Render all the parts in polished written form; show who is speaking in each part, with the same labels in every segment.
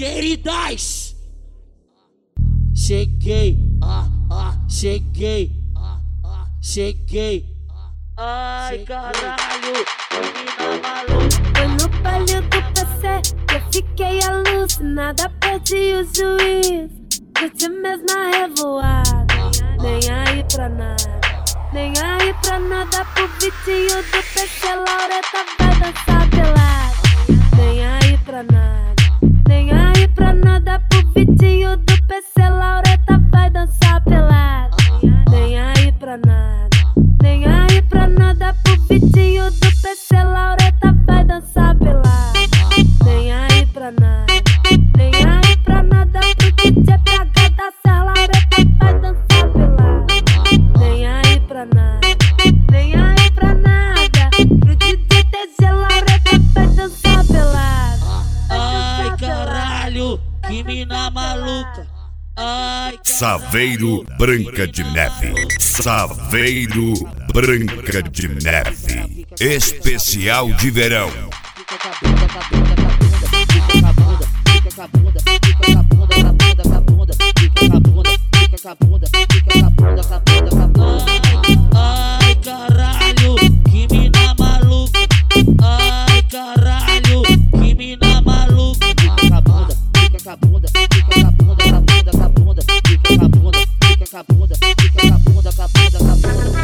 Speaker 1: queridas. Cheguei, cheguei, cheguei. Ai, caralho, menina maluca.
Speaker 2: Foi no baile do PC que eu fiquei alucinada, perdi o juízo. Curti mesmo a revoada, nem aí pra nada. Nem aí pra nada pro vitinho do PC, Laureta vai dançar pelada. Nem aí pra nada, nem aí pra nada pro vitinho do PC, Laureta vai dançar pelada. Nem aí pra nada, nem aí pra nada pro vitinho do PC, Laureta vai dançar pelada. Nem aí pra nada, nem aí pra nada pro DJ PH da Serra, Laureta vai dançar pelada. Nem aí pra nada, nem aí pra nada pro DJ TG, Laureta vai dançar pelada.
Speaker 1: Ai, caralho, que mina maluca. Ai,
Speaker 3: Saveiro Branca de Neve. Saveiro Branca de Neve. Especial de verão.
Speaker 1: ai, caralho, que mina maluca. Ai, caralho, que mina maluca. Fica com a bunda, fica com a bunda, fica com a bunda, com a bunda, com a bunda, fica com a bunda, fica com a bunda, fica com a bunda, com a bunda, com a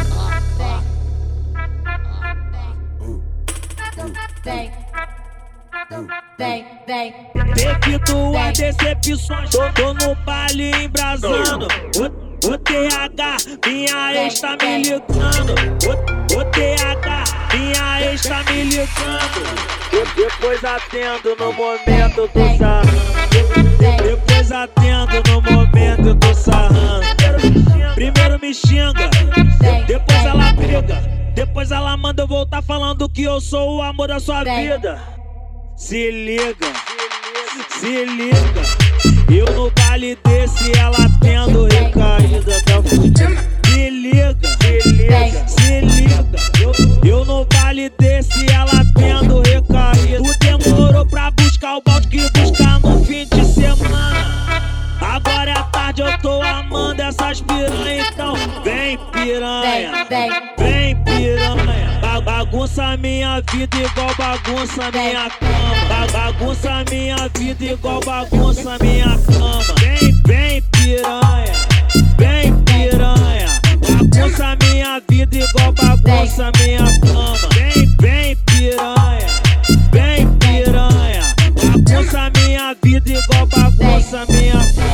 Speaker 1: bunda.
Speaker 2: Vem.
Speaker 1: Devido a decepções, tô no baile embrasando. O TH, minha ex tá me ligando. O TH, minha ex tá me ligando. Depois atendo no momento do sarrando. Depois atendo no momento do sarrando. Primeiro me xinga, depois ela briga. Depois ela manda eu voltar falando que eu sou o amor da sua vida. Se liga, se liga. Eu no baile desse, ela tendo recaída da fudida. Se liga, se liga, se liga. Eu no baile desse, ela tendo recaída. Tu demorou pra buscar o balde que buscar no fim de semana. Agora é tarde, eu tô amando essas piranha. Então vem piranha, vem piranha. Bagunça minha vida igual bagunça minha cama. Bagunça minha vida igual bagunça minha cama. Vem piranha, vem piranha. Bagunça minha vida igual bagunça minha cama. Vem piranha, vem piranha. Bagunça minha vida igual bagunça minha cama.